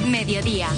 Mediodía.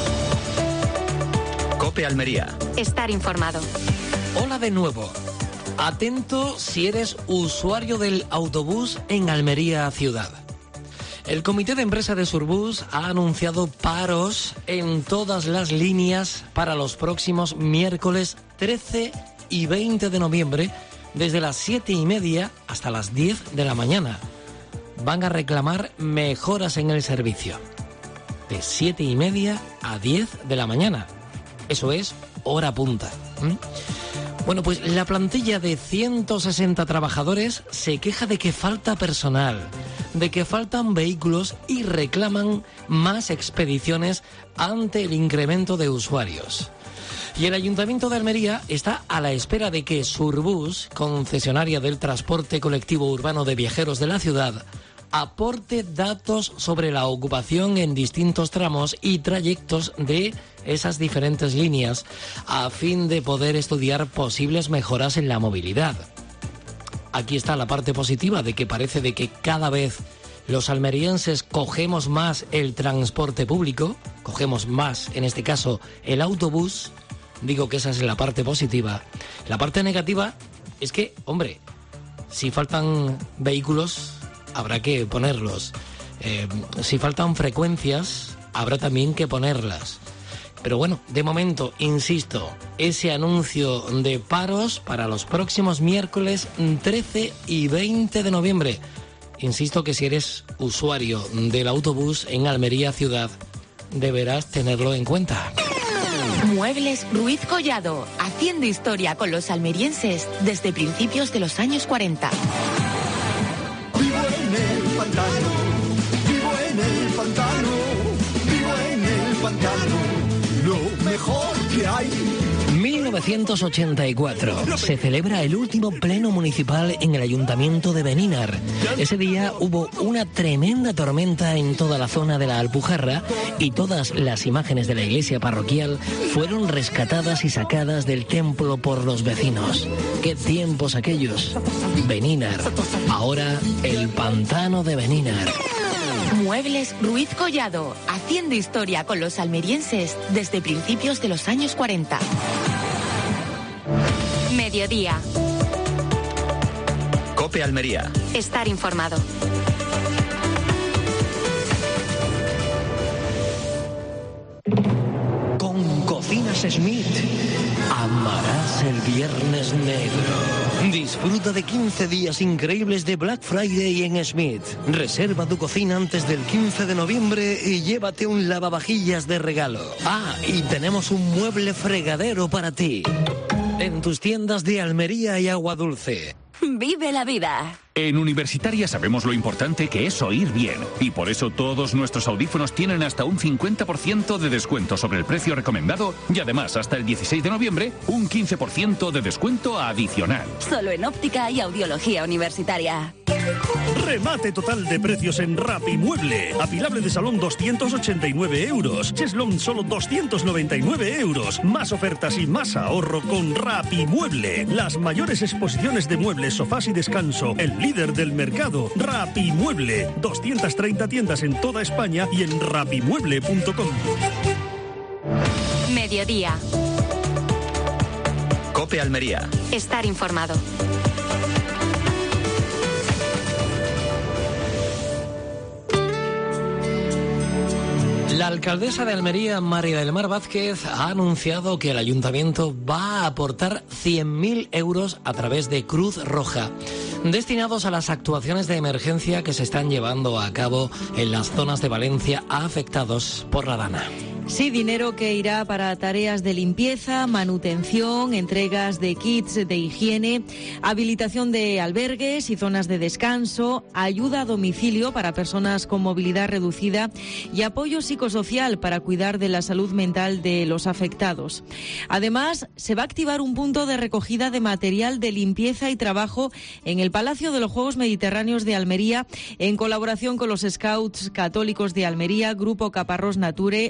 COPE Almería. Estar informado. Hola de nuevo. Atento si eres usuario del autobús en Almería ciudad. El comité de empresa de Surbus ha anunciado paros en todas las líneas para los próximos miércoles 13 y 20 de noviembre, desde las 7:30 hasta las 10 de la mañana. Van a reclamar mejoras en el servicio. De 7:30 a 10 de la mañana. Eso es hora punta. Bueno, pues la plantilla de 160 trabajadores se queja de que falta personal, de que faltan vehículos y reclaman más expediciones ante el incremento de usuarios. Y el Ayuntamiento de Almería está a la espera de que Surbus, concesionaria del transporte colectivo urbano de viajeros de la ciudad, aporte datos sobre la ocupación en distintos tramos y trayectos de esas diferentes líneas a fin de poder estudiar posibles mejoras en la movilidad. Aquí está la parte positiva de que parece de que cada vez los almerienses cogemos más el transporte público, cogemos más, en este caso, el autobús. Digo que esa es la parte positiva. La parte negativa es que, hombre, si faltan vehículos, habrá que ponerlos. Si faltan frecuencias, habrá también que ponerlas. Pero bueno, de momento, insisto, ese anuncio de paros para los próximos miércoles 13 y 20 de noviembre. Insisto que si eres usuario del autobús en Almería ciudad, deberás tenerlo en cuenta. Muebles Ruiz Collado, haciendo historia con los almerienses desde principios de los años 40. Vivo en el pantano, vivo en el pantano, vivo en el pantano, lo mejor que hay. 1984. Se celebra el último pleno municipal en el Ayuntamiento de Benínar. Ese día hubo una tremenda tormenta en toda la zona de la Alpujarra y todas las imágenes de la iglesia parroquial fueron rescatadas y sacadas del templo por los vecinos. ¡Qué tiempos aquellos! Benínar. Ahora el pantano de Benínar. Muebles Ruiz Collado, haciendo historia con los almerienses desde principios de los años 40. Mediodía. COPE Almería. Estar informado. Con Cocinas Smith amarás el Viernes Negro. Disfruta de 15 días increíbles de Black Friday en Smith. Reserva tu cocina antes del 15 de noviembre y llévate un lavavajillas de regalo. Ah, y tenemos un mueble fregadero para ti. En tus tiendas de Almería y Agua Dulce. Vive la vida. En Universitaria sabemos lo importante que es oír bien y por eso todos nuestros audífonos tienen hasta un 50% de descuento sobre el precio recomendado y además hasta el 16 de noviembre un 15% de descuento adicional. Solo en óptica y audiología universitaria. Remate total de precios en Rapimueble. Apilable de salón 289 euros. Cheslón solo 299 euros. Más ofertas y más ahorro con Rapimueble. Las mayores exposiciones de muebles, sofás y descanso. El líder del mercado. Rapimueble. 230 tiendas en toda España y en rapimueble.com. Mediodía. COPE Almería. Estar informado. La alcaldesa de Almería, María del Mar Vázquez, ha anunciado que el ayuntamiento va a aportar 100.000 euros a través de Cruz Roja, destinados a las actuaciones de emergencia que se están llevando a cabo en las zonas de Valencia afectados por la Dana. Sí, dinero que irá para tareas de limpieza, manutención, entregas de kits de higiene, habilitación de albergues y zonas de descanso, ayuda a domicilio para personas con movilidad reducida y apoyo psicosocial para cuidar de la salud mental de los afectados. Además, se va a activar un punto de recogida de material de limpieza y trabajo en el Palacio de los Juegos Mediterráneos de Almería, en colaboración con los Scouts Católicos de Almería, Grupo Caparrós Nature, Ondus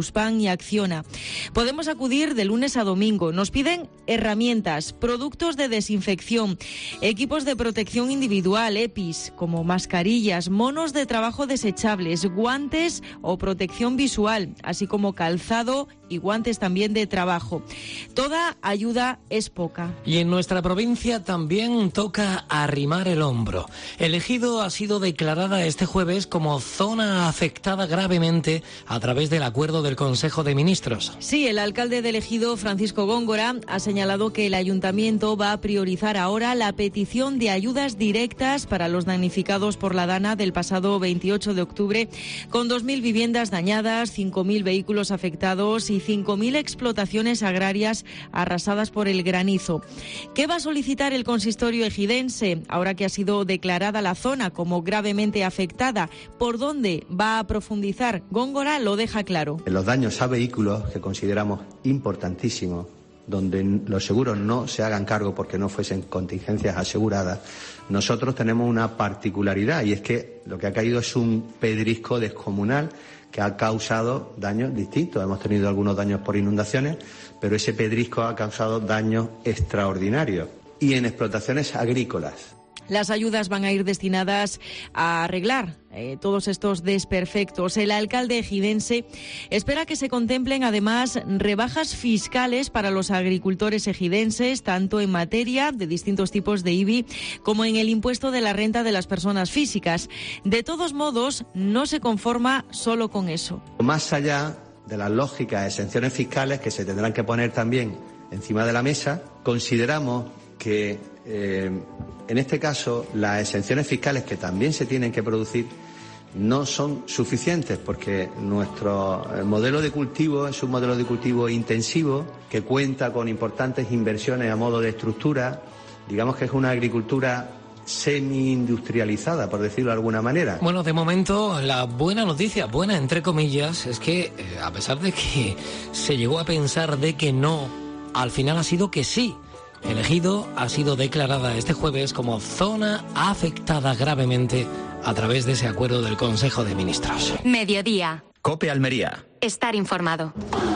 Minuspan y Acciona. Podemos acudir de lunes a domingo. Nos piden herramientas, productos de desinfección, equipos de protección individual, EPIs, como mascarillas, monos de trabajo desechables, guantes o protección visual, así como calzado y guantes también de trabajo. Toda ayuda es poca. Y en nuestra provincia también toca arrimar el hombro. El Ejido ha sido declarada este jueves como zona afectada gravemente a través del acuerdo del Consejo de Ministros. Sí, el alcalde del Ejido, Francisco Góngora, ha señalado que el ayuntamiento va a priorizar ahora la petición de ayudas directas para los damnificados por la dana del pasado 28 de octubre, con 2.000 viviendas dañadas, 5.000 vehículos afectados y 5.000 explotaciones agrarias arrasadas por el granizo. ¿Qué va a solicitar el consistorio ejidense ahora que ha sido declarada la zona como gravemente afectada? ¿Por dónde va a profundizar? Góngora lo deja claro. Los daños a vehículos, que consideramos importantísimos, donde los seguros no se hagan cargo porque no fuesen contingencias aseguradas, nosotros tenemos una particularidad, y es que lo que ha caído es un pedrisco descomunal que ha causado daños distintos. Hemos tenido algunos daños por inundaciones, pero ese pedrisco ha causado daños extraordinarios. Y en explotaciones agrícolas. Las ayudas van a ir destinadas a arreglar todos estos desperfectos. El alcalde ejidense espera que se contemplen además rebajas fiscales para los agricultores ejidenses, tanto en materia de distintos tipos de IBI como en el impuesto de la renta de las personas físicas. De todos modos, no se conforma solo con eso. Más allá de las lógicas exenciones fiscales que se tendrán que poner también encima de la mesa, consideramos que en este caso las exenciones fiscales que también se tienen que producir no son suficientes, porque nuestro modelo de cultivo es un modelo de cultivo intensivo que cuenta con importantes inversiones a modo de estructura. Digamos que es una agricultura semi-industrializada, por decirlo de alguna manera. Bueno, de momento la buena noticia, buena entre comillas, es que a pesar de que se llegó a pensar de que no, al final ha sido que sí. El Ejido ha sido declarada este jueves como zona afectada gravemente a través de ese acuerdo del Consejo de Ministros. Mediodía. COPE Almería. Estar informado.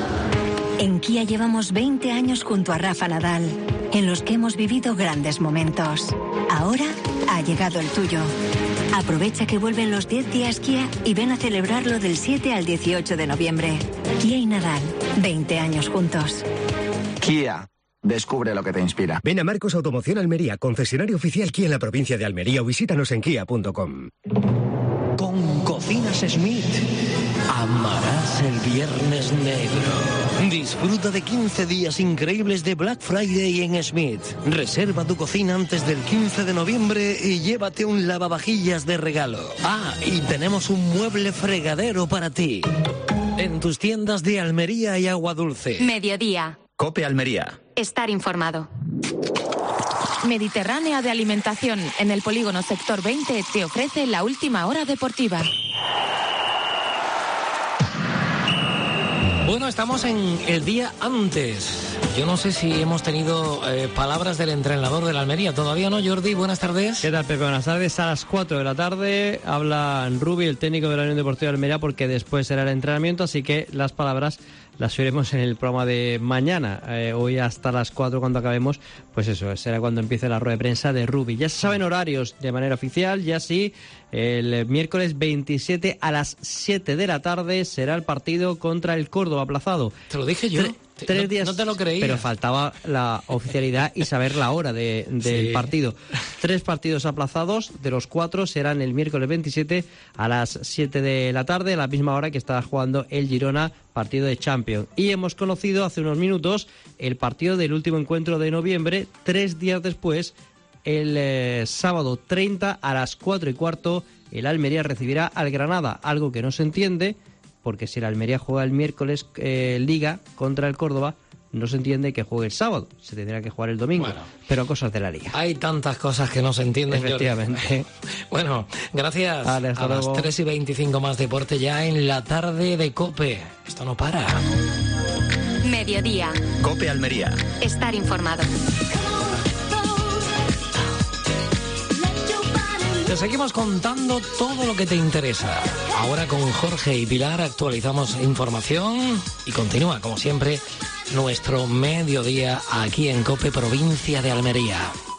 En Kia llevamos 20 años junto a Rafa Nadal, en los que hemos vivido grandes momentos. Ahora ha llegado el tuyo. Aprovecha que vuelven los 10 días Kia y ven a celebrarlo del 7 al 18 de noviembre. Kia y Nadal, 20 años juntos. Kia. Descubre lo que te inspira. Ven a Marcos Automoción Almería, concesionario oficial Kia en la provincia de Almería, o visítanos en kia.com. Con Cocinas Smith amarás el Viernes Negro. Disfruta de 15 días increíbles de Black Friday en Smith. Reserva tu cocina antes del 15 de noviembre y llévate un lavavajillas de regalo. Ah, y tenemos un mueble fregadero para ti. En tus tiendas de Almería y Agua Dulce. Mediodía. COPE Almería. Estar informado. Mediterránea de Alimentación, en el polígono Sector 20, te ofrece la última hora deportiva. Bueno, estamos en el día antes. Yo no sé si hemos tenido palabras del entrenador de la Almería. Todavía no, Jordi. Buenas tardes. ¿Qué tal, Pepe? Buenas tardes. A las 4 de la tarde habla Rubi, el técnico de la Unión Deportiva de Almería, porque después será el entrenamiento, así que las palabras las oiremos en el programa de mañana. Hoy hasta las 4 cuando acabemos, pues eso, será cuando empiece la rueda de prensa de Rubi. Ya se saben horarios de manera oficial, ya sí. El miércoles 27 a las 7 de la tarde será el partido contra el Córdoba aplazado. Te lo dije yo. 3 días, no te lo creía. Pero faltaba la oficialidad y saber la hora del sí. partido. 3 partidos aplazados, de los 4 serán el miércoles 27 a las 7 de la tarde, a la misma hora que está jugando el Girona, partido de Champions. Y hemos conocido hace unos minutos el partido del último encuentro de noviembre, 3 días después. El sábado 30 a las 4:15 el Almería recibirá al Granada, algo que no se entiende, porque si el Almería juega el miércoles Liga contra el Córdoba, no se entiende que juegue el sábado, se tendrá que jugar el domingo, bueno, pero cosas de la Liga. Hay tantas cosas que no se entienden. Efectivamente. Bueno, gracias. Vale, a las 3:25 más deporte ya en la tarde de COPE. Esto no para. Mediodía. COPE Almería. Estar informado. Te seguimos contando todo lo que te interesa. Ahora con Jorge y Pilar actualizamos información y continúa, como siempre, nuestro mediodía aquí en COPE, provincia de Almería.